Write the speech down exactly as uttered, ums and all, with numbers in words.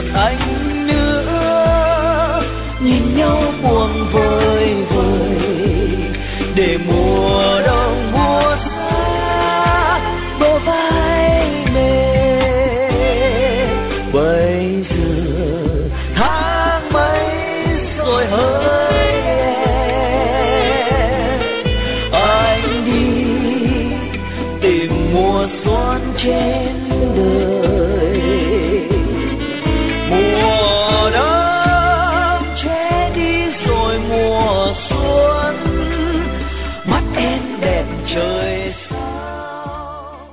gần anh nữa, nhìn nhau buồn vơi vơi để mùa